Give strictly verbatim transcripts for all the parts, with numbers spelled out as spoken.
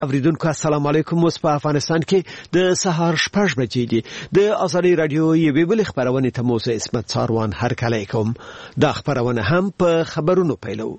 اوریدونکو السلام علیکم. اوس په افغانستان کې د سهار شپږ بجې دي. د ازادي رادیو یوې بلې خبرونه ته موسی اسمت ساروان هرکلی کوم. دا خبرونه هم په خبرونو پیلو.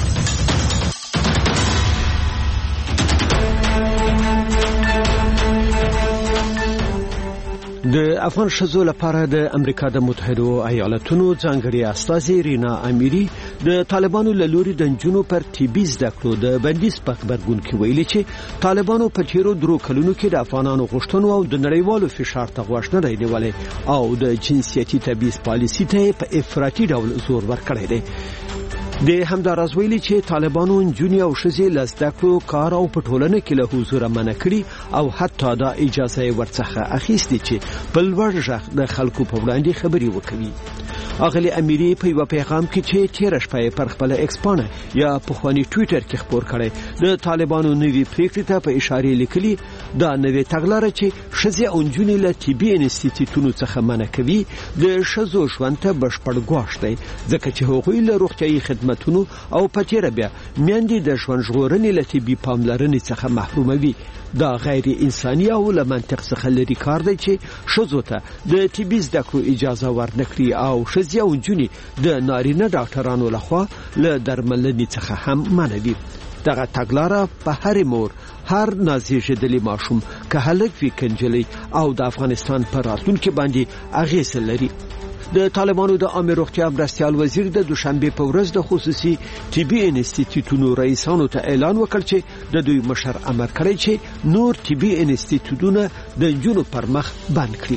د افغان ښځو لپاره د امریکا د متحده ایالاتونو ځانګړي استازي رینا امیری د طالبانو له لوري د نجونو پر طبي زده کړو د بندیز په خبرګون کې ویلي چې طالبانو په تیرو درو کلونو کې د افغانانو غوښتنو او د نړیوالو فشار ته غوږ نه دی نیولی او د جنسیتي تبعیض پالیسي ته په افراطي ډول زور ورکړی دی. د همداراز ویلي چې طالبانو نجونې او ښځې له زده کړو کار او په ټولنه کې له حضوره منع کړي او حتی دا اجازه یې ورڅخه اخیستې چې په لوړ غږ د خلکو په وړاندې خبرې وکړي. اغلی امیری په یو پیغام کې چې تیر شپه پر خپل ایکس پاڼه یا پخوانی ټویټر کې خبر کړي د طالبانو نوې پریکړې ته په اشاره لیکلي دا نوې تګلاره چې ښځې او نجونې له طبي انسټیټیوټونو څخه منع کوي د ښځو ژوند ته بشپړ ګواښ دی ځکه چې هغوی له روغتیايي خدمتونو او په تیر بیا میندې د ژوند ژغورنې له طبي پاملرنې څخه محروموي. دا غیر انساني او له منطق څخه لري کار دی چې ښځو ته د طبي زده کړو اجازه ورنکړي او ښځې او نجونې د نارینه ډاکټرانو لخوا له درملنې څخه هم منع وي. دغه تګلاره په هر مور هر نازېږېدلي ماشوم که هلک وي که نجلۍ او د افغانستان په راتلونکي باندې اغېز لري. د طالبانو د عامه روغتیا مرستیال وزیر د دوشنبه په ورځ د خصوصي طبي انسټیټیوټونو رئیسانو ته اعلان وکړ چې د دوی مشر امر کړی چې نور طبي انسټیټیوټونه د نجونو پر مخ بند کړي.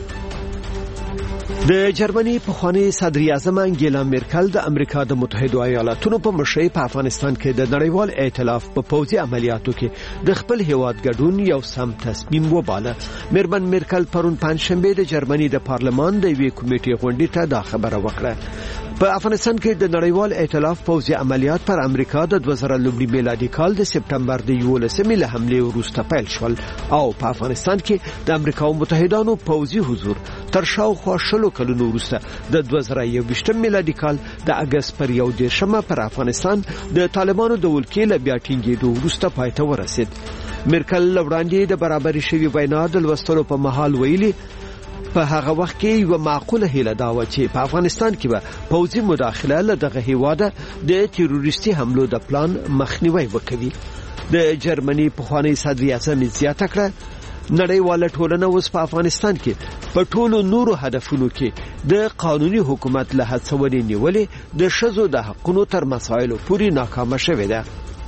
د جرمني پخوانی صدر اعظم انګیلا مرکل د امریکا د متحده ایالاتونو په مشرۍ په افغانستان کې د نړیوال ائتلاف په پوځي عملیاتو کې د خپل هیواد ګډون یو سم تصمیم وباله. میرمن مرکل پرون پنځشنبه د جرمني د پارلمان د یوې کمیټې غونډې ته دا خبره وکړه. په افغانستان کې د نړیوال ائتلاف پوځي عملیات پر امریکا د دوه زره لومړي میلادي کال د سپټمبر د یولسمې له حملې وروسته پیل شول او په افغانستان کې د امریکا متحدانو پوځي حضور تر شاوخوا شلو کلونو وروسته د دوه زره یوویشتم میلادي کال د اگست پر یو دېرشمه پر افغانستان د طالبانو د ولکې له بیا ټینګېدو وروسته پای ته ورسېد. مرکل وړاندې د برابري شوي وینا د لوستلو په مهال ویلي په هغه وخت کې یو معقوله هیله دا و چې په افغانستان کې به پوځي مداخله له دغه هیواده د تروریستي حملو د پلان مخنیوي وکړي. د جرمني پخوانی صدر اعظم زیاته کړه نړیواله ټولنه اوس په افغانستان کې په ټولو نورو هدفونو کې د قانوني حکومت له هڅونې نیولې د ښځو د حقونو تر مسایلو پورې ناکامه شوې ده.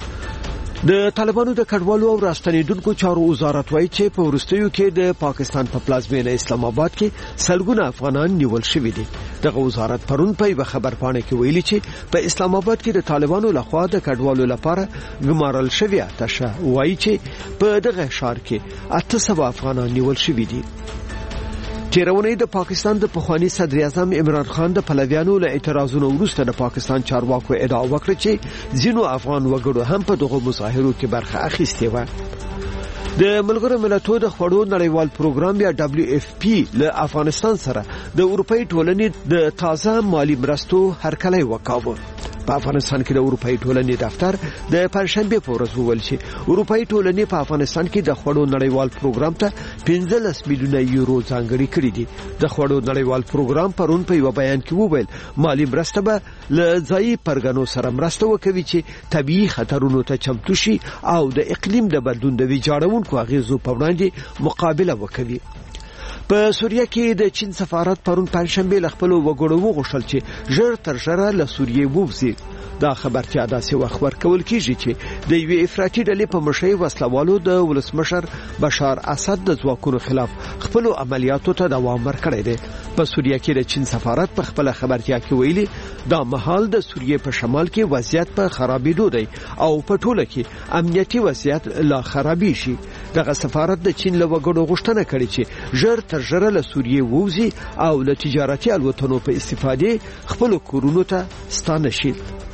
د طالبانو د کډوالو او راستنیدونکو چارو وزارت وایي چې په وروستیو کې د پاکستان په پلازمینه اسلام آباد کې سلګونه افغانان نیول شوي دي. دغه وزارت پرون په یو خبرپاڼه کې ویلي چې په اسلام آباد کې د طالبانو لخوا د کډوالو لپاره ګمارل شوی آتشه وایي چې په دغه ښار کې اته سوه افغانان نیول شوي دي. تیرونی د پاکستان د پخوانی صدر اعظم عمران خان د پلویانو له اعتراضونو وروسته د پاکستان چارواکو ادعا وکړه چې ځینو افغان وګړو هم په دغه مظاهرو کې برخه اخیستې و. د ملګرو ملتونو د خوړو نړیوال پروګرام یا دبليو اف پی له افغانستان سره د اروپאי ټولنې د تازه مالی مرستو هرکلی وکاوه. په افغانستان کې د اروپאי ټولنې دفتر د پنځشنبه په ورځ وویل چې اروپאי ټولنې په افغانستان کې د خوړو نړیوال پروګرام ته پنځلس میلیونه یورو ځانګړي کړي دي. د خوړو نړیوال پروګرام پرون په یو بیان کې وویل مالی مرسته به له ځایي پرګنو سره مرسته وکوي چې طبيعي خطرونو ته چمتو شي او د اقلیم د بدلون د ویجاړونکو اغیزو په وړاندې مقابله وکړي. په سوریه کې د چین سفارت پرون پنځشنبه له خپل وګړو وغوښتل چې ژر تر ژره له سوریې ووځي. دا خبرتیا داسې وخت ورکول کیږي چې د یوې افراطي ډلې په مشرۍ وسلوالو د ولسمشر بشار اسد د ځواکونو خلاف خپل عملیاتو ته دوام ورکړی دی. په سوریه کې د چین سفارت په خپل خبرتیا کې ویلي دا مهال د سوریې په شمال کې وضعیت په خرابېدو دی او په ټوله کې امنیتي وضعیت لا خرابې شي. دغه سفارت د چین له وګړو غوښتنه کړې چې ژر تر ژره له سوریې ووځي او له تجارتي الوتنو په استفادې خپل کورونو ته ستانه شي.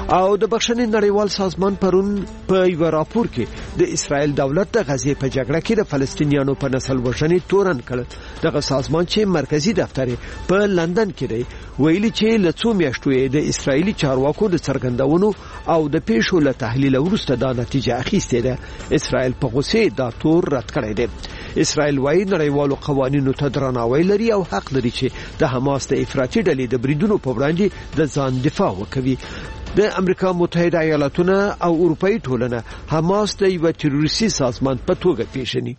او د بخښنې نړیوال سازمان پرون په یو راپور کې د اسرائیل دولت د غزې په جګړه کې د فلسطینیانو په نسل وژنې تورن کړ. دغه سازمان چې مرکزی دفتر په لندن کې دی ویلي چې له څو میاشتو د اسرائیلي چارواکو د څرګندونو او د پیښو له تحلیل وروسته دا نتیجه اخیستې ده. اسرائیل په غوسه دا تور رد کړی دی. اسرائیل وايي نړیوالو قوانینو ته درناوی لري او حق لري چې د حماس د افراطي ډلې د بریدونو په وړاندې د ځان دفاع وکړي. د امریکا متحده ایالاتونه او اروپאי ټولنه حماس د یو تروریستي سازمان په توګه پیژني.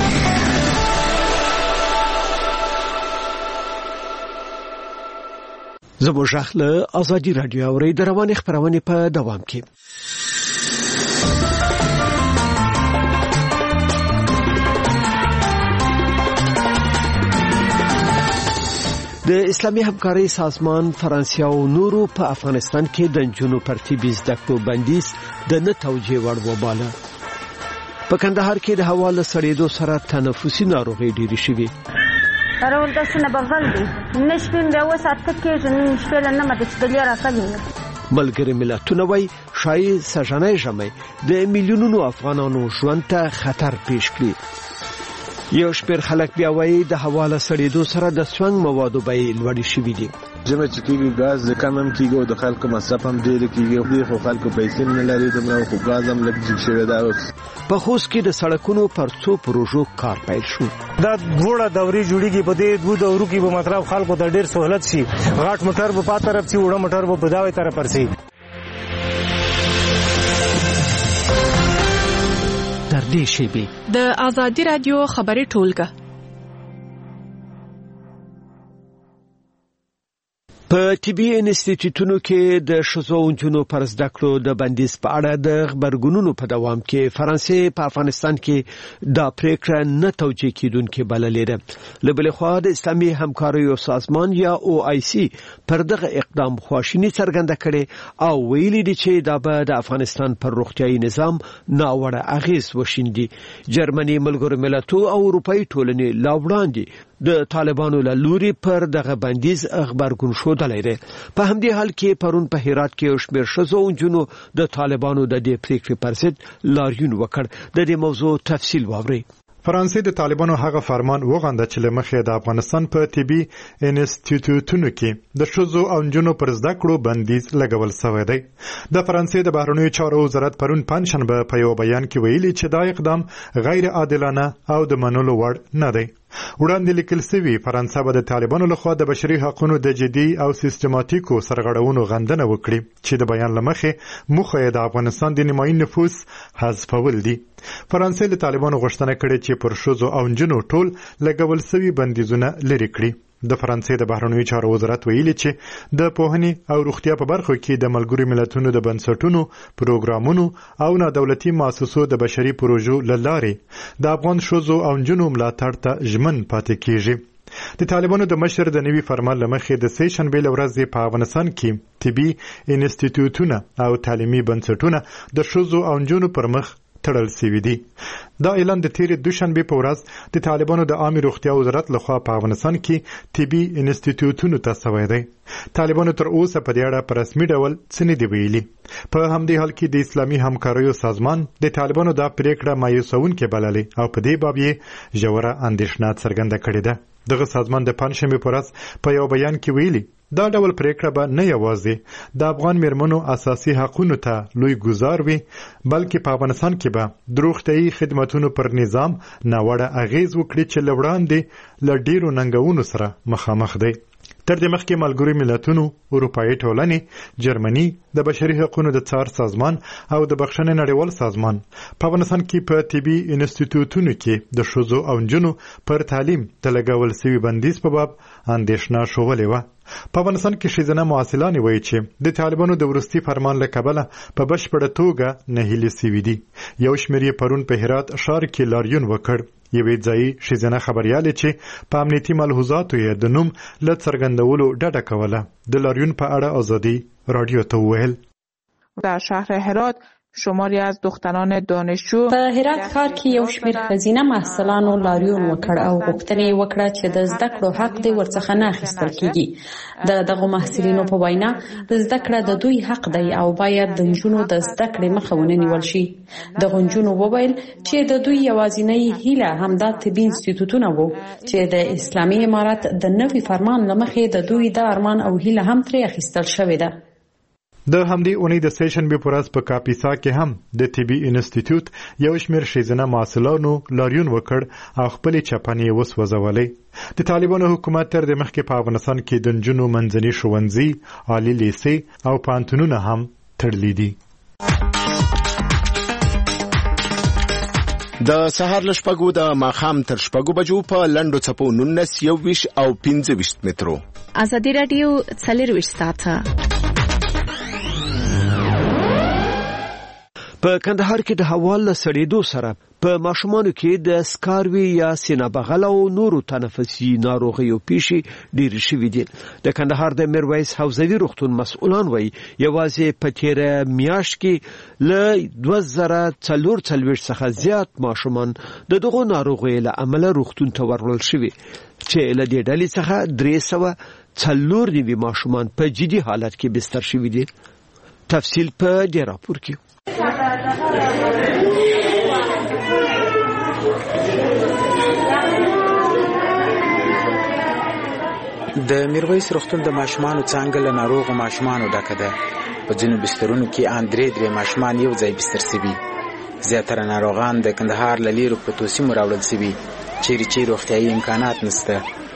زموږ ځخله ازادي رادیو اوري د رواني خبرونه په دوام کې. د اسلامي همکارۍ سازمان فرانسیا او نورو په افغانستان کې د جنو پرتیبي زده کړو بندیز د نه توجیه وړ وباله. په کندهار کې د هوا له سړېدو سره تنفسي ناروغي ډېرې شوې. راول تاسو نه بغل دي نشپین به وسات کې جن شپل نه مده چې راځي. ملګری ملتونه وایي شای سجنای جمعي د میلیونونو افغانانو ژوند ته خطر پیښ کړی. یو شپږ خلک بیا وایي د حواله سړېدو سره د سونګ موادو بیې لوړې شوې دي. جمع چې کېږي غاز د کم هم کېږي او د خلکو مصرف هم ډېر کېږي خو خلکو پیسې نه لري دومره خو غاز هم لږ جګ شوی دا اوس. په خوست کې د سړکونو پر څو پروژو کار پیل شو. دا دوړه دوري جوړیږي په دې دوه دورو کې به مطلب خلکو ته ډېر سہولت شي. غاټ موټر په پات طرف شي وړه موټر په بداوي طرف پر شي. تر دې شی د ازادي رادیو خبري ټولګه په طبي انسټیټیوټونو کې د ښځو او نجونو پر زده کړو د بندیز په اړه د خبرګونونو په دوام کې فرانسې په افغانستان کې دا پریکړه نه توجیه کیدونکې بللې ده. له بلې خوا د اسلامي همکاریو سازمان یا او آی سی پر دغه اقدام خواشینی څرګنده کړي او ویلي دي چې دا به د افغانستان پر روغتيایي نظام ناوړه اغیز وشیندي. جرمني ملګرو ملتونو او اروپאי ټولنې لا وړاندې د طالبانو له لوري پر دغه بندیز خبرګون شودلې ده. په همدې حال کې پرون په هرات کې یو شمېر ښځو او نجونو د طالبانو د دې پریکړې پر ضد لاریون وکړ. د دې موضوع تفصیل واورئ. فرانسې د طالبانو هغه فرمان وغنده چې لمخې د افغانستان په طبي انسټیټیوټونو کې د ښځو او نجونو پر زده کړو بندیز لګول شوی دی. د فرانسې د بهرنیو چارو وزارت پرون پنځشنبه په یو بیان کې ویلي چې دا اقدام غیر عادلانه او د منلو وړ نه دی. وړاندې لیکل شوی فرانسه به د طالبانو لخوا د بشري حقوقو د جدي او سیستماتیکو سرغړونو غندنه وکړي چې د بیان لمخې موخه د افغانستان د نیمایي نفوس حذفول دي. فرانسې له طالبانو غوښتنه کړې چې پر ښځو او نجونو ټول لګول شوي بندیزونه لرې کړي. د فرانسې د بهرنیو چارو وزارت ویلي چې د پوهنې او روغتیا په برخو کې د ملګرو ملتونو د بنسټونو پروګرامونو او نادولتي مؤسسو د بشري پروژو له لارې د افغان ښځو او نجونو ملاتړ ته ژمن پاتې کیږي. د طالبانو د مشر د نوي فرمان لمخې د سې شنبې لورځ په افغانستان کې طبي انسټیټیوټونه او تعلیمي بنسټونه د ښځو او نجونو پر مخ تړل شوی دی. دا اعلان د تیرې دوشنبه په ورځ د طالبانو د عامه روغتیا وزارت لخوا په افغانستان کې طبي انسټیټیوټونو ته شوی دی. طالبانو تر اوسه په دې اړه په رسمي ډول څه نه دی ویلي. په همدې حال کې د اسلامي همکاریو سازمان د طالبانو د پریکړه مایوسونکې بللې او په دې باب یې ژوره اندېښنه څرګنده کړې ده. دغه سازمان د پنځشنبه په ورځ په یو بیان کې ویلي دا ډول پریکړه به نه یوازې د افغان میرمنو اساسي حقوقو ته لوی ګزار وي بلکې په افغانستان کې به د روغتیایي خدماتو پر نظام ناوړه اغیز وکړي چې لوړاندې ل ډیرو ننګونو سره مخامخ دی. تر دې مخکې ملګرو ملتونو اروپאי ټولنې جرمني د بشري حقوقو د څار سازمان او د بخښنې نړیوال سازمان په افغانستان کې په طبي انسټیټیوټونو کې د ښځو او نجونو پر تعلیم د لګول شوي بندیز په باب اندېښنه شوولې وه. په افغانستان کې ښځینه محصلانې وایي چې د طالبانو د وروستي فرمان له کبله په بشپړه توګه نهیلې شوي دي. یو شمېر یې پرون په هرات ښار کې لاریون وکړ. یوې ځایي ښځینه خبریالې چې په امنیتي ملحوظاتو یې د نوم له څرګندولو ډډه کوله د لاریون په اړه ازادي رادیو ته وویل. در شهر هرات شماری از دختران دانشجو په هرات ښار کې یو شمېر ښځینه محصلانو لاریون وکړ او غوښتنه یې وکړه چې د زده کړو حق دې ورڅخه نه اخیستل کیږي. د دغو محصلینو په وینا زده کړه د دوی حق دی او باید د نجونو د زده کړې مخه ونه نیول شي. دغو نجونو وویل چې د دوی یوازینۍ هیله همدا طبي انسټیټوټونه وو چې د اسلامي امارت د نوي فرمان له مخې د دوی د ارمان او هیله هم ترې اخیستل شوې ده. د همدې اونۍ د سیشنبې په ورځ په کاپیسا کې هم د طبي انسټیټیوټ یو شمېر ښځینه محصلانو لاریون وکړ او خپلې چپنې وسوځولې. د طالبانو حکومت تر دې مخکې په افغانستان کې د نجونو منځني ښوونځي، عالي لیسې او پوهنتونونه هم تړلي دي. د سهار له شپږو د ماښام تر شپږو بجو په لنډو څپو نولس، یو ویشت او پنځه ویشت مترو. ازادي راډیو څلرویشت ساعته په کندهار کې د هوا له سړېدو سره په ماشومانو کې د سکاروي یا سینه بغل او نورو تنفسي ناروغیو پیښې ډېرې شوې دي. د کندهار د میرویس حوزوي روغتون مسؤلان وایي یوازې په تېره میاشت کې له دوه زره څلور څلوېښت څخه زیات ماشومان د دغو ناروغیو له امله روغتون ته وروړل شوي چې له دې ډلې څخه درې سوه څلور نوي ماشومان په جدي حالت کې بستر شوي دي. تفصیل په دې راپور کې. د میرویس روغتون د ماشومانو څانګه له ناروغو ماشومانو ډکه ده. په ځینو بسترونو کې ان درې درې ماشومان یو ځای بستر شوي. زیاتره ناروغان د کندهار له لیرو پرتو سیمو راوړل شوي چیرې چې روغتیایي امکانات نشته.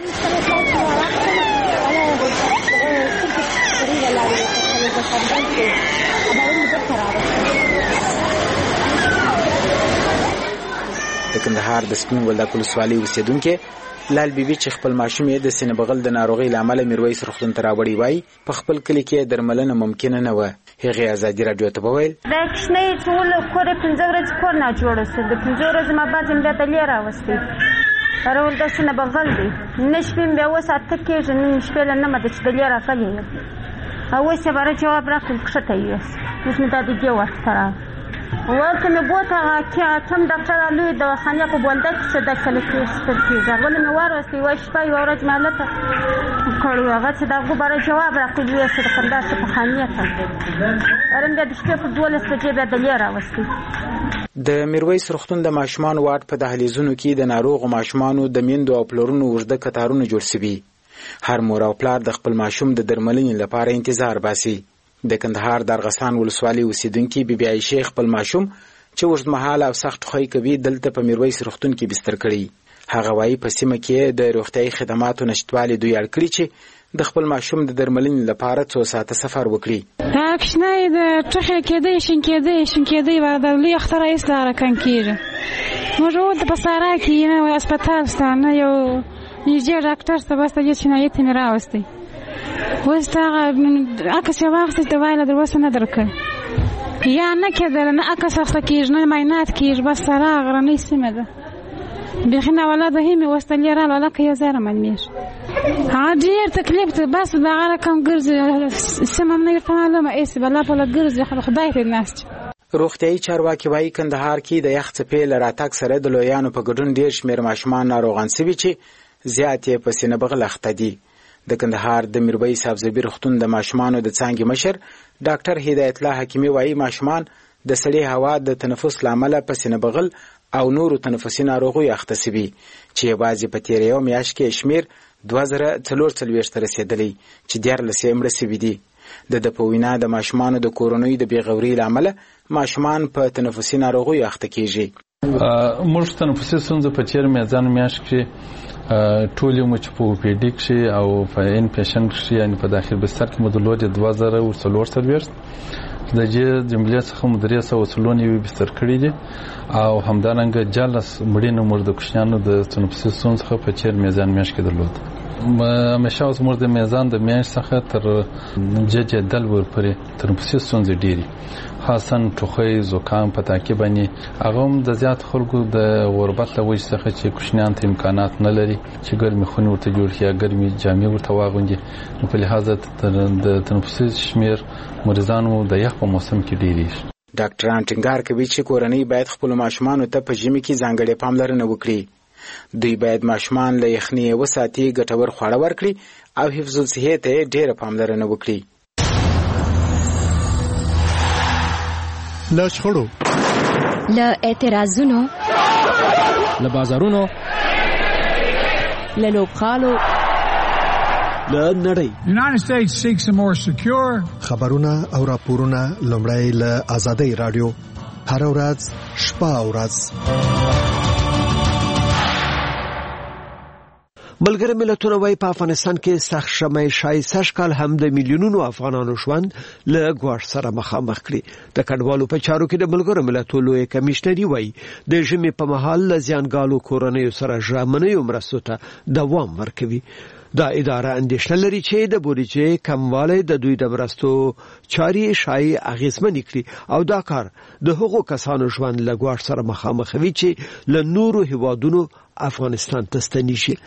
د کندهار د سپین ولدا ولسوالۍ اوسیدونکو لال بیبي چې خپل ماشوم یې د سینه بغل د ناروغۍ لامل میرویس روغتون ته راوړی وای په خپل کلی کې درملنه ممکن نه و. هغه ازادي رادیو ته وویل دا کښنه ټول کور پنځه ورځې کور نه جوړ شو. د پنځه ورځې ما بعد هم د لیر راوستي راول د سینه بغل دی نشپم بیا وساته کېږي نن شپه نه مده چې د لیر راغلی او وسه بار جواب راکړ کښته یې اوس مې د دې وخت را وقتی می بوتا که چم دکتر علوی دواخانه کو بولده که صدا کلیتی استرکیزه ولی می وارستی و شپای و ورج مالتا کړو هغه څه دغه برای جواب راکړي چې د خندا څخه په خانیه ته ارم د شپې په دولس بجې به د لیر راوستي. د میرویس روغتون د ماشومان واټ په دهلیزونو کې د ناروغ ماشومانو د میندو او پلورونو ورده کتارونه جوړ شوي. هر مور او پلار د خپل ماشوم د درملنې لپاره انتظار باسي. د کندهار د ارغستان ولسوالۍ اوسیدونکي بیبي عایشه خپل ماشوم چې اوږدمهاله او سخت خوی کوي دلته په میرویس روغتون کې بستر کړی. هغه وایي په سیمه کې د روغتیایي خدماتو نشتوالي دوی اړ کړي چې د خپل ماشوم د درملنې لپاره څو ساعته سفر وکړي. دا کښنه د ټوخی کېدی شین کېدی شین کېدی و د لوی اختره ایست راکن کېږي. موږ ول په سارا کې نه هسپتال ستانه یو نږدې ډاکټر ته بس ته چې نه یې تم راوستي وس تا عکس واخته د وایله در وسه نه درکه یا نه کېدل نه عکس واخته کېږي نه معاینات کېږي بس سره غرنۍ سیمه ده بخنه ولاده هم وستل را ولا کې زره منمیر عادیر تکلیف ته بس بغاره کم ګرځي سیمه نه یفعله ما ایس بلا په لګرځي خدای ته ناس. روغتیایي چارواکي وایي کندهار کې د یخ څپې لراتک سره د لویانو په ګډون ډیر شمیر ماشومان ناروغان سوي چې زیات یې په سینه بغل اخته دي. د کندهار د میرویس حوزوي روغتون د ماشومانو د څانګې مشر ډاکټر هدایت الله حکیمي وایي ماشومان د سړې هوا د تنفس لامل په سینه بغل او نورو تنفسي ناروغیو اخته شوي چې بعضې په تېره یو میاشت کې شمیر دوه زره څلور څلوېښت ته رسېدلی چې دیارلس یې مړه شوي دي. د ده په وینا د ماشومانو د کورنیو د بېغورۍ له امله ماشومان په تنفسي ناروغیو اخته کېږي. موږ تنفسي ستونزه په تېره میاشت میاشت کې ټول مو چې په اوپیډي کې او په ان پیشنټ کې یعنی په داخل بستر کې مدلود دوه زره څلور څلوېښت د دې جملې څخه مدري سو څلون یو بستر کړی دي او همدارنګه جالس مړینو مرده کوشنانو د تنفسي ستونزو څخه په چیر میزان میاشت کې درلود. همیشه اوس موږ د میزان د میاشت څخه تر ججه دل ورپرې تنفسي ستونزې ډېرې خاصا ټوخی زکام په تعقیب باندې هغه هم د زیات خلکو د غربت له وجې څخه چې کوشنیان ته امکانات نه لري چې ګرمې خونې ورته جوړ کړي یا ګرمې جامې ورته واغوندي نو په لحاظ د تنفسي شمیر مریضانو د یخ په موسم کې ډېریږي. ډاکټران ټینګار کوي چې کورنۍ باید خپل ماشومان ته په ژمي کې ځانګړې پاملرنه وکړي. دوی باید ماشومان له یخنۍ وساتي، ګټور خواړه ورکړي او حفظ الصحې ته ډېره پاملرنه وکړي. له شخړو، له اعتراضونو، له بازارونو، له لوبغالو، له نړۍ United States seeks a more secure خبرونه او راپورونه لومړی له آزادۍ رادیو هر ورځ شپه او ورځ. ملګری ملتونه وايي په افغانستان کې سخت شمع شای سږکال هم د میلیونونو افغانانو ژوند له ګواښ سره مخامخ کړي. د کډوالو په چارو کې د ملګرو ملتونو لوی کمشنري وايي د ژمي په مهال له زیانګالو کورنیو سره ژمنیو مرستو ته دوام ورکوي. دا اداره اندېښنه لري چې د بودیجې کموالی د دوی د مرستو چاري شای اغیزمن کړي او دا کار د هغو کسانو ژوند له ګواښ سره مخامخوي چې له نورو هیوادونو افغانستان ته ستنیږي.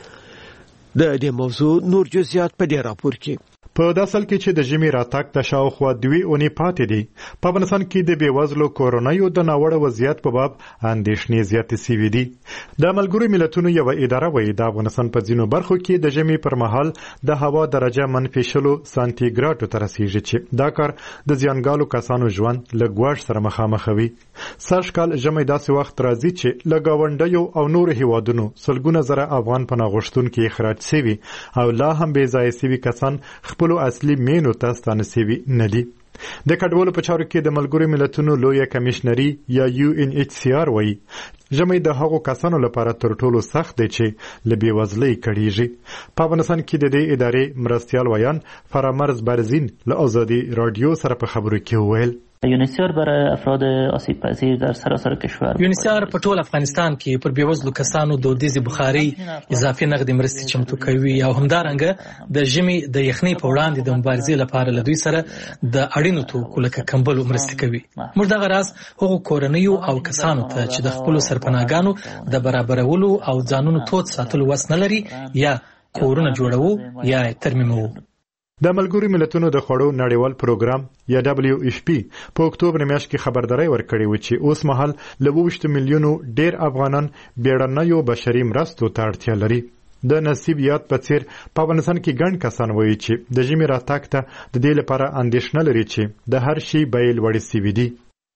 د دې موضوع نور جزئیات په دې راپور کې. په داسل کې چې د ژمي راتګ ته شاوخوا دوی اونۍ پاتې دي، په افغانستان کې د بېوزلو کورنیو د ناوړه وضعیت په باب اندېښنې زیاتې سوي دي. د ملګرو ملتونو یوه اداره وایي د افغانستان په ځینو برخو کې د ژمي پر مهال د هوا درجه منفي شلو سانتیګراډو ته رسیږي چې دا کار د زیانګالو کسانو ژوند له ګواښ سره مخامخوي. سږکال ژمی داسې وخت راځي چې له ګاونډیو او نورو هیوادونو سلګونه زره افغان پناه غوښتونکي اخراج شوي او لا هم بې ځایه شوي کسان خپل اصلي مینو ته ستانه شوي نه دي. د کډوالو په چارو کې د ملګرو ملتونو لویه کمشنري یا یو ان ایچ سی آر وایي ژمی د هغو کسانو لپاره تر ټولو سخت دی چې له بېوزلۍ کړېږي. په افغانستان کې د دې ادارې مرستیال ویان فرامرز برزین له آزادي رادیو سره په خبرو کې وویل یونیسیار برای افراد آسیب پذیر در سراسر کشور. یونیسیار په ټول افغانستان کې پر بیوزلو کسانو دودیزې بخاري، اضافي نقدي مرستې چمتو کوي او همدارنګه د ژمي د یخنۍ په وړاندې د مبارزې لپاره له دوی سره د اړینو توکو لکه کمبلو مرستې کوي. موږ دغه راز هغو کورنیو او کسانو ته چې د خپلو سرپناهګانو د برابرولو او ځانونو تود ساتلو وس نه لري یا کورونه جوړوو یا ترمیموو. د ملګرو ملتونو د خوړو نړیوال پروګرام یا دبلیو ایف پی په اکتوبر میاشت کې خبرداري ورکړې و چې اوس مهال له اووه میلیونو ډیر افغانان بیړنیو بشري مرستو ته اړتیا لري. د نصیب یاد په څیر په افغانستان کې ګڼ کسان وایي چې د ژمي راتګ ته د دې لپاره اندېښنه لري چې د هر شي بیې لوړې سوي دي.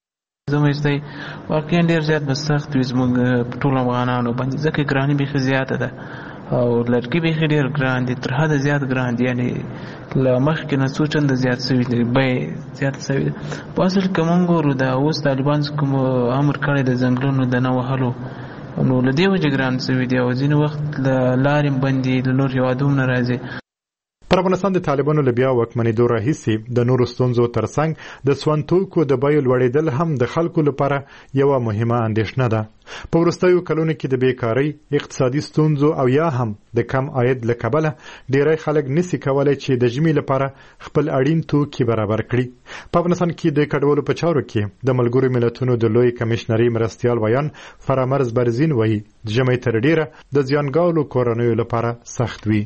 زموږ دی واقعا ډېر زیات به سخت وي زموږ په ټولو افغانانو باندې، ځکه ګراني بیخي زیاته ده او لرګي بیخي ډېر ګران دي، تر حده زیات ګران دي، یعنې له مخکې نه څو چنده زیات شوي دي، بیې زیاته شوې ده. په اصل کې موږ ګورو دا اوس طالبان کوم امر کړی د ځنګلونو د نه وهلو، نو له دې وجې ګران شوي دي او ځینې وخت له لارې بندي له نور هېوادونو نه راځي. پر افغانستان د طالبانو له بیا واکمنېدو راهیسې د نورو ستونزو ترڅنګ د سون توکو د بیو لوړېدل هم د خلکو لپاره یوه مهمه اندېښنه ده. په وروستیو کلونو کې د بیکارۍ، اقتصادي ستونزو او یا هم د کم عاید له کبله ډېری خلک نسي کولی چې د ژمي لپاره خپل اړین توکي برابر کړي. په افغانستان کې د کډوالو په چارو کې د ملګرو ملتونو د لوی کمشنري مرستیال ویان فرامرز برزین وایي ژمی تر ډېره د زیانګالو کورنیو لپاره سخت وي.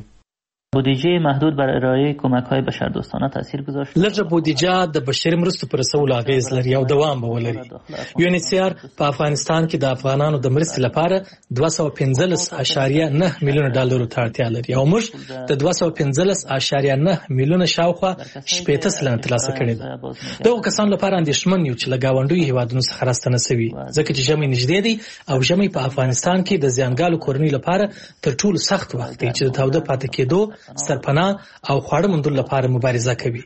بودجه محدود بر ارائه کمک‌های بشردوستانه تاثیر گذاشت. لږه بودجه د بشري مرستو پر رسولو اغیز لري او دوام به ولري. یونیسیار په افغانستان کې د افغانانو د مرستې لپاره دوه سوه پنځلس اعشاریه نه میلیونه ډالرو ته اړتیا لري او موږ د دوه سوه پنځلس اعشاریه نه میلیونه شاوخوا شپېته سلنه ترلاسه کړي دي. دغو کسانو لپاره اندېښمن یو چې له ګاونډیو هیوادونو څخه راستنه شوي، ځکه چې ژمی نږدې دی او ژمی په افغانستان کې د زیانګالو کورنیو لپاره تر ټولو سخت وخت دی چې د تاوده پاتې کېدو، سرپناه او خواړه موندلو لپاره مبارزه کوي.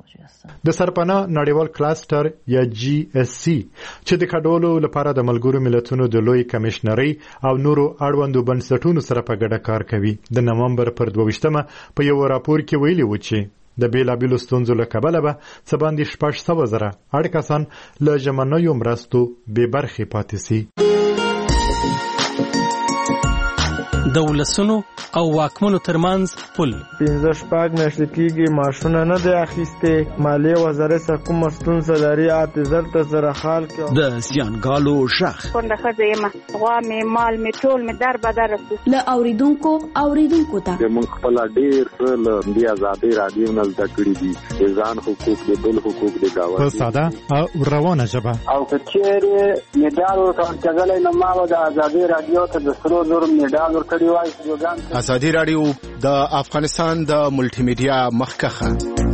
د سرپناه نړیوال کلاستر یا جی اس سی چې د کډوالو لپاره د ملګرو ملتونو د لوی کمشنري او نورو اړوندو بنسټونو سره په ګډه کار کوي، د نومبر پر دوه ویشتمه په یو راپور کې ویلي و چې د بیلابیلو ستونزو له کبله به څه باندې شپږ سوه زره اړ کسان له ژمنیو مرستو بې برخې پاتې سي. د ولسونو او واکمنو ترمنځ پل. پنځه شپږ میاشتې کېږي معاشونه نه دی اخیستې. مالیې وزارت څخه کومه ستونزه لري اته زر ته زره خال کې د زیانګالو غږ کونډه ښځه یم، غوا مې مال مې ټول مې در بدر رسو. له اوریدونکو اوریدونکو ته موږ خپل ډېر څه له دې ازادۍ راډیو نه زده کړي دي، د ځان حقوق د بل حقوق د گاونډي په ساده او روانه ژبه. او که چېرې مډال ورکول کېدلی نو ما به د ازادۍ راډیو ته د سرو زرو مډال ورکړی وای. ازادي راډیو د افغانستان د ملټي میډیا مخکخه.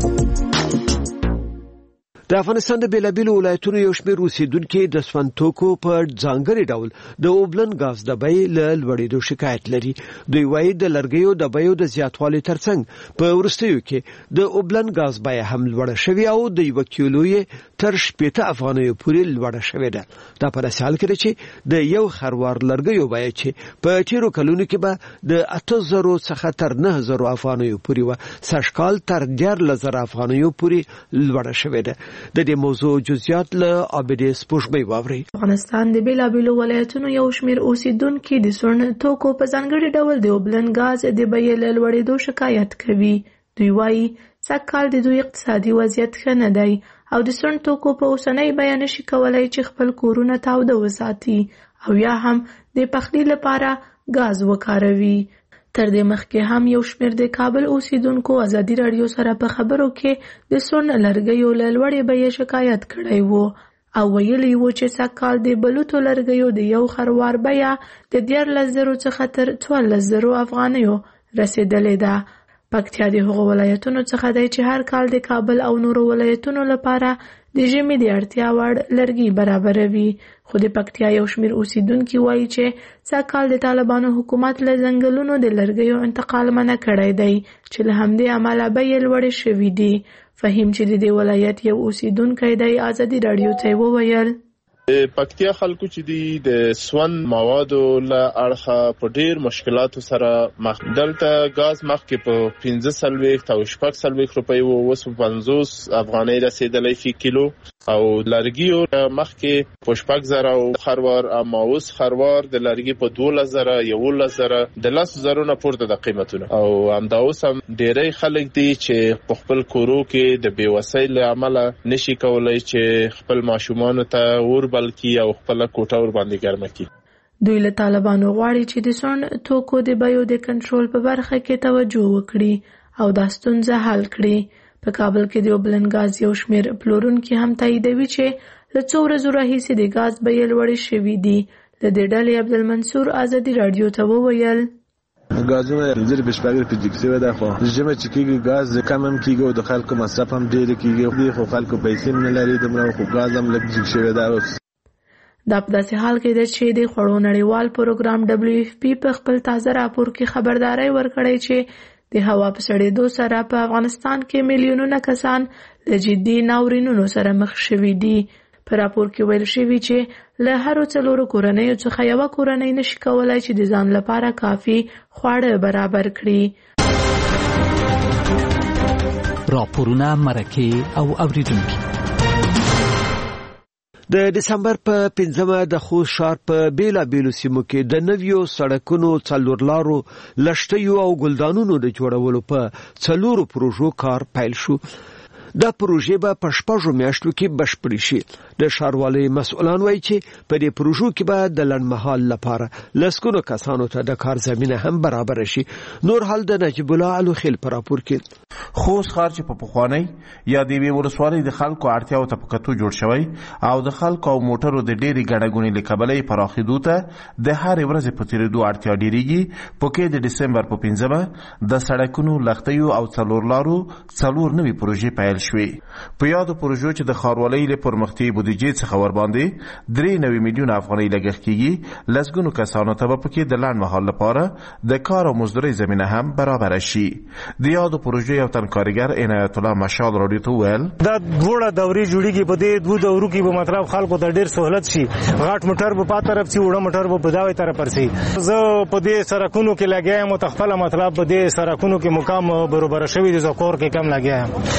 د افغانستان د بیلابیلو ولایتونو یو شمېر اوسیدونکي د سون توکو په ځانګړي ډول د اوبلن غاز د بیې له لوړېدو شکایت لري. دوی وایي د لرګیو د بیو د زیاتوالي ترڅنګ په وروستیو کې د اوبلن غاز بیه هم لوړه شوې او د یو کیلو یې تر شپېته افغانیو پورې لوړه شوې ده. دا په داسې حال کې ده چې د یو خروار لرګیو بیه چې په تیرو کلونو کې به د اته زرو څخه تر نه زرو افغانیو پورې وه، سږکال تر دیارلس زره افغانیو پورې لوړه شوې ده. د دې موضوع جزئیات له عابدې سپوږمۍ واوري. افغانستان د بیلابیلو ولایتونو یو شمېر اوسیدونکي د سون توکو په ځانګړي ډول د اوبلن غاز د بیې له لوړېدو شکایت کوي. دوی وایي سږکال د دوی اقتصادي وضعیت ښه نه دی او د سون توکو په اوسنۍ بیه نشي کولای چې خپل کورونه تاوده وساتي او یا هم د پخلي لپاره غاز وکاروي. تر دې مخکې هم یو شمېر د کابل اوسیدونکو ازادي راډیو سره په خبرو کې د سون لرګیو له لوړې بیې شکایت کړی و او ویلي و چې سږکال د بلوطو لرګیو د یو خروار بیه د دیارلس زرو څخه تر څوارلس زرو افغانیو رسیدلې ده. پکتیا د هغو ولایتونو څخه دی چې هر کال د کابل او نورو ولایتونو لپاره د ژمي د اړتیا وړ لرګي برابروي. خو د پکتیا یو شمېر اوسیدونکي وایي چې سږکال د طالبانو حکومت له ځنګلونو د لرګیو انتقال منع کړی دی چې له همدې امله بیې لوړې شوي دي. فهیم چې د دې ولایت یو اوسیدونکی دی ازادي راډیو ته وویل پکتیا خلکو چې دی د سون موادو له اړخه په ډیر مشکلاتو سره مخ. دلته غاز مخکې په پنځه سلويخت او شپږ سلويخت روپۍ وو، اوس په پنځوس افغانۍ رسیدلی فی کیلو. او لرګیو مخکې په شپږ زره او خروار اما اوس خروار د لرګي په دولس زره یولس زره د لس زرو نه پورته د قیمتونه. او همدا اوس هم ډیری خلک دي چې په خپل کورو کې د بېوسۍ له امله نشي کولای چې خپل ماشومانو ته ور بلکې او خپل کوټه ور باندې ګرمه کړي. دوی له طالبانو غواړي چې د سون توکو د بیو د کنټرول په برخه کې توجه وکړي او دا ستونزه حل کړي. په کابل کې د اوبلن غاز یو شمېر پلورونکي هم تاییدوي چې له څو ورځو راهیسې د غاز بیې لوړې شوي دي. له دې ډلې عبدالمنصور ازادي راډیو ته وویل غازونه زیر بشپړ په جګسي ودا خو ژمه چې کېږي غاز کم هم کېږي او د خلکو مصرف هم ډېر کېږي. خو خلکو پیسې نه لري دمره خو غاز هم لږ جګ شوی دا. دا په داسې حال کې ده چې د خوړو نړیوال پروګرام ډبلیو اف پی په خپل تازه راپور کې خبرداري ورکړې چې د هوا په سړېدو سره په افغانستان کې میلیونونه کسان له جدي ناورینونو سره مخ شوي دي. په راپور کې ویل شوي چې له هرو څلورو کورنیو څخه یوه کورنۍ نشي کولای چې د ځان لپاره کافي خواړه برابر کړي. راپورونه مرکه او اوریدونکي. د دسمبر په پنځمه د خوست ښار په بیلابیلو سیمو کې د نویو سړکونو، څلور لارو، لښتیو او ګلدانونو د جوړولو په څلورو پروژو کار پیل شو. دا پروژې به په شپږو میاشتو کې بشپړې شي. د ښاروالۍ مسؤلان وایي چې په دې پروژو کې به د لنډمهال لپاره لسګونو کسانو ته د کار زمینه هم برابر شي. نور حال د نجیب الله الوخیل په راپور کې. خوست ښار چې په پخوانۍ یا د یوې ولسوالۍ د خلکو اړتیاو ته په کتو جوړ شوی او د خلکو او موټرو د ډېرې ګڼه ګوڼې له کبله یې پراخېدو ته د هرې ورځې په تېرېدو اړتیا ډېرېږي. په کې د ډسمبر په پنځمه د سړکونو، لښتیو او څلور لارو څلور نوې پروژې پیل شوې. په یادو پروژو چې د ښاروالۍ له پرمختیایي بودیجې څخه ورباندې درې نوي میلیونه افغانۍ لګښت کېږي. لسګونو کسانو ته به پکې د لنډ مهال لپاره د کار او مزدورۍ زمینه هم برابره شي. د یادو پروژو یو تن کارګر عنایت الله مشال راډیو ته ویل دا دوړه دوري جوړیږي. په دې دوه دورو کې به مطلب خلکو ته ډېر سہولت شي. غاټ موټر به په طرف شي، وړه موټر به په داوی طرف ورسي. زه په دې سرکونو کې لګیایم او تخپل مطلب په دې سرکونو کې مقام برابر شوی د زکور کې کم لګیایم. دا سینو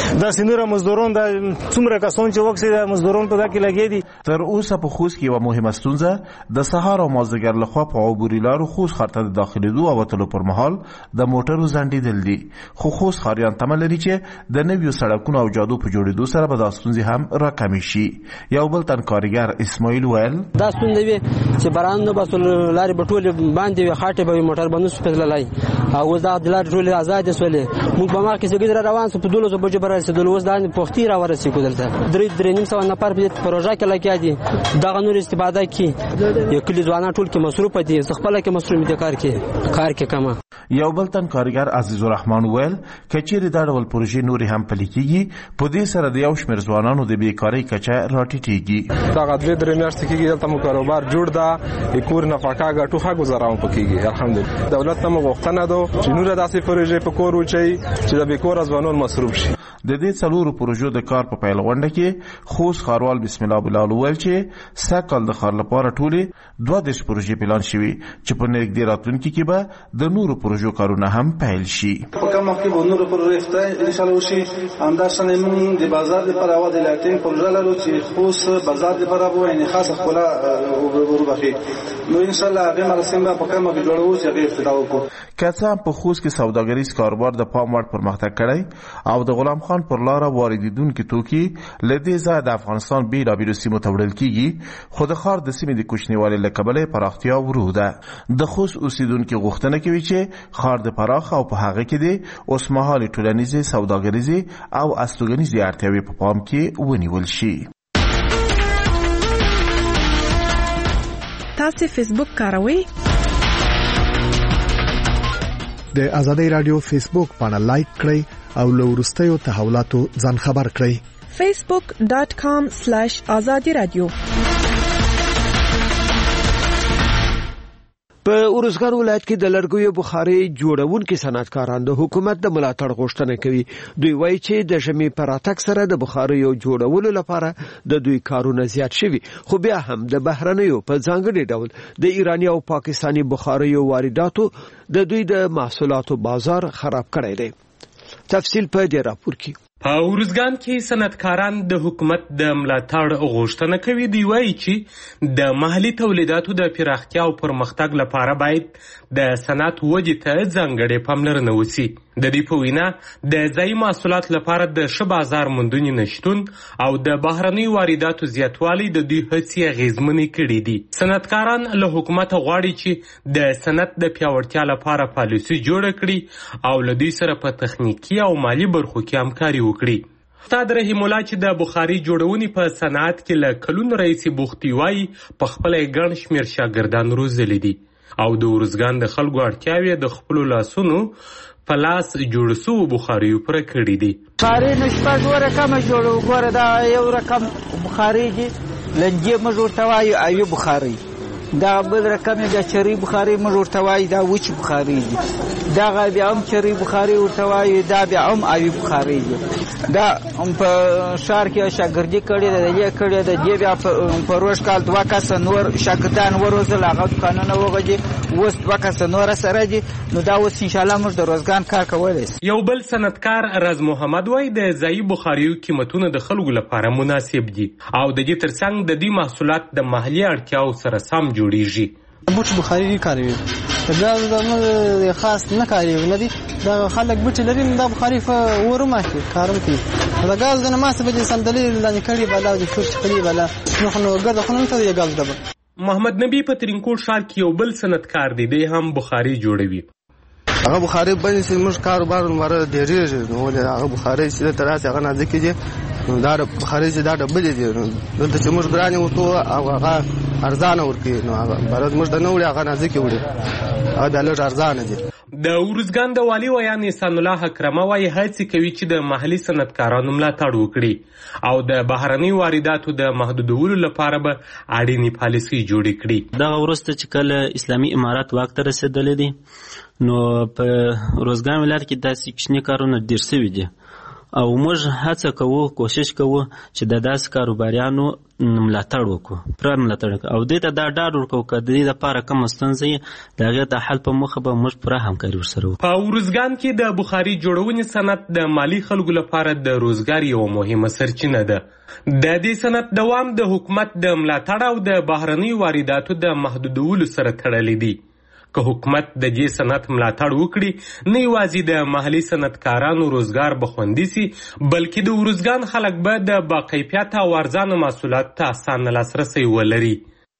شمېره مزدوران د څومره کسان چې وکسي د مزدوران په دغه کې لګي دي. تر اوسه په خوست کې یوه مهمه ستونزه د سهار او مازدیګر لخوا په عبوري لارو خوست ښار ته د داخلېدو او وتلو پر مهال د موټرو ځنډېدل دي، خو خوست ښاریان تمه لري چې د نویو سړکونو او جادو په جوړېدو سره به دا ستونزې هم راکمې شي. یو بل تن کارګر اسماعیل ویل دا ستونزه وي چې باران نه بس لارې به ټولې باندې وي، خاټې به وي، موټر به نشو تللی او اوس دا د لارې ټولې ازادې شولې. موږ په مخکې سګید را روان سو په دولسو بجو به رسېدلو، اوس دا پوښتې را ورسېږو دلته درې درې نیم سوه نفر په دې پروژه کې لګیا دي. دغه نور استفاده کړي، یو کلي ځوانان ټول کې مصروفه دي، زه خپله کې مصروف دي کار کې کار کې کمه. یو بل تن کارګر عزیز الرحمن ویل که چیرې دا ډول پروژې نورې هم پلي کېږي په دې سره د یو شمېر ځوانانو د بېکارۍ کچه راټیټېږي. دغه درې درې میاشتې کېږي دلته مو کاروبار جوړ ده، د کور نفقه ګټو ښه ګزاره مو پکېږي الحمدلله. دولت ته مو غوښتنه ده چې نوره داسې پروژې په کور واچوي چې د بېکاره ځوانان مصروف شي. د دې څلورو پروژو د کار په پیل غونډه کې خوست ښاروال بسم الله بلال وویل چې سږ کال د ښار لپاره ټولې دوه دېرش پروژې پلان شوي چې په نږدې راتلونکي کې به د نورو پروژو کارونه هم پیل شي. په کوم وخت کې به نورو پروژې ان شاء الله وشي. همداشانې موږ د بازار لپاره او د لاټین پروژه لرو چې خوست بازار لپاره به یعنې خاصه ښکلا وروبخي. نو ان شاء الله هغه مراسم به په کوم وخت جوړو چې هغه افتتاح وکړو. که څه هم په خوست کې سوداګریز کاروبار د پام وړ پرمختګ کړی او د غلام خان پر لاره واردېدونکي توکي له دې ځایه د افغانستان بېلابېلو سیمو ته وړل کېږي، خو د ښار د سیمې د کوچنیوالي له کبله یې پراختیا ورو ده. د خوست اوسېدونکي غوښتنه کوي چې ښار د پراخ او په هغه کې د اوسمهالې ټولنیزې، سوداګریزې او استوګنیزې اړتیاوې په پام کې ونیول شي. تاسو فیسبوک کاروئ؟ د آزادۍ رادیو فیسبوک پاڼه لایک کړئ او له وروستیو تحولاتو ځان خبر کړئ. فیسبوک ډاټ کام سلیش آزادي رادیو. په ارزګان ولایت کې د لرګیو بخاري جوړونکو صنعتکاران د حکومت د ملاتړ غوښتنه کوي. دوی وایي چې د ژمي په راتګ سره د بخاریو جوړولو لپاره د دوی کارونه زیات شوي، خو بیا هم د بهرنیو په ځانګړي ډول د ایراني او پاکستاني بخاریو وارداتو د دوی د محصولاتو بازار خراب کړی دی. تفصیل په دې راپور کې. په ارزګان کې صنعتکاران د حکومت د ملاتړ غوښتنه کوي. دوی وایي چې د محلي تولیداتو د پراختیا او پرمختګ لپاره باید د صنعت ودې ته ځانګړې پاملرنه وشي. د دې په وینا د ځایي محصولات لپاره د ښه بازار موندنې نشتون او د بهرنۍ وارداتو زیاتوالی د دوی هڅې اغېزمنې کړي دي. صنعتکاران له حکومته غواړي چې د صنعت د پیاوړتیا لپاره پالیسي جوړه کړي او له دوی سره په تخنیکي او مالي برخو کې همکاري وکړي. استاد رحیم الله چې د بخاري جوړونې په صنعت کې له کلونو راهیسې بوختي وایي په خپله یې ګڼ شمېر شاګردان روزلي دي او د ارزګان د خلکو اړتیاوې د خپلو لاسونو په لاس جوړ سوو بخاریو پوره کړي دي. بخاري نه شپږ رقمه جوړو، ګوره دا یو رقم بخاري دي، لنجې موږ ورته وایو اوي بخاري، دا بل رقم بیا چرۍ بخاري موږ ورته وایو، دا وچ بخاري دي، دغه بیا هم چرۍ بخاري ورته وایو، دا بیا هم اوي بخاري دي. دا په ښار کې شاګردي کړې ده، دې کړې ده، دې بیا په روز کال دوه کسه نور شاګردان وروزل، هغه دوکانونه وغږي، اوس دوه کسه نور سره دي. نو دا اوس انشاءالله موږ د روزګان کار کولی شو. یو بل صنعتکار رز محمد وایي د ځایي بخاریو قیمتونه د خلکو لپاره مناسب دي او د دې ترڅنګ د دې محصولات د محلي اړتیاو سره سم جوړیږي. بوټ بخاري کاروي، دا زموږ خاص نه کاروي نه دي، دا خلک بوټ لري، دا بخاري په ورما کې کارم کوي. دا ګاز د نماسه به صندلي لاندې کړي بالا د شورت کړي بالا نو خو ګرد خو نه ته دی ګاز دبا. محمد نبی په ترینکوټ ښار کې یو بل صنعتکار دی، دی هم بخاري جوړوي. هغه بخاري باندې چې موږ کاروبار مره ډېرېږي، نو هغه بخاري چې تراسه هغه نازک دي، دا بخاري چې دا ډبل دي، دلته چې موږ ګرانه وته او هغه ارزانه ورکي، نو هغه برد موږ د نوړي هغه نازک وړي، هغه د لږ ارزانه دي. د ورزګان د والي ویان احسان الله حکرمه وایي هڅې کوي چې د محلي صنعتکارانو ملاتړ وکړي او د بهرنۍ وارداتو د محدودولو لپاره به اړینې پالیسۍ جوړې کړي. دغه وروسته چې کله اسلامي امارات واک ته رسېدلی دی، نو په روزګان ولایت کې داسې کوچني کارونه ډېر سوي دي او موږ هڅه کوو کوشش کوو چې د داسې کاروباریانو ملاتړ وکړو پوره ملاتړ وکړو او دې ته دا ډاډ ورکوو که د دې دپاره کومه ستونزه یې د هغې د حل په موخه به موږ پوره همکاري ورسره وکړو. په ارزګان کې د بخاري جوړونې صنعت د مالي خلکو لپاره د روزګار یوه مهمه سرچینه ده. د دې صنعت دوام د حکومت د ملاتړ او د بهرنیو وارداتو د محدودولو سره تړلی دی. که حکومت د دې صنعت ملاتړ وکړي، نه یوازې د محلي صنعتکارانو روزګار به خوندي سي، بلکې د ارزګان خلک به د باکیفیته او ارزانه محصولاتو ته اسانه لاسرسی ولري.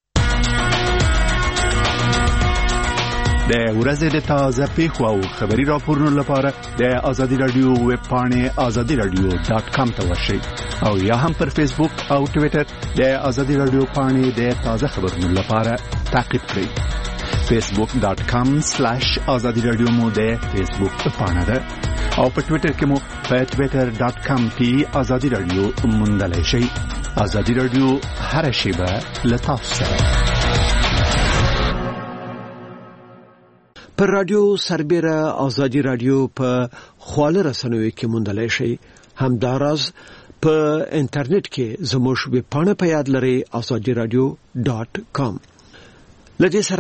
د ورځې د تازه پیښو او خبري راپورونو لپاره د آزادي رادیو ویب پاڼې آزادي رادیو ډاټ کام ته ورشئ او یا هم پر فیسبوک او ټویټر د آزادي رادیو پاڼې د تازه خبرونو لپاره تعقیب کړئ. فیسبوک ډاٹ کام سلیش آزادی رادیو مو د فیسبوک پاڼه ده او په ټویټر کې مو په ټویټر ډاٹ کام کې آزادی رادیو موندلی شئ. آزادی رادیو هر شیبه له تاسو سره. پر رادیو سربیره آزادی رادیو په خواله رسنیو کې موندلی شئ. همداراز په انټرنیټ کې زموږ ویب پاڼه په یاد لرئ آزادی رادیو ډاٹ کام. لدې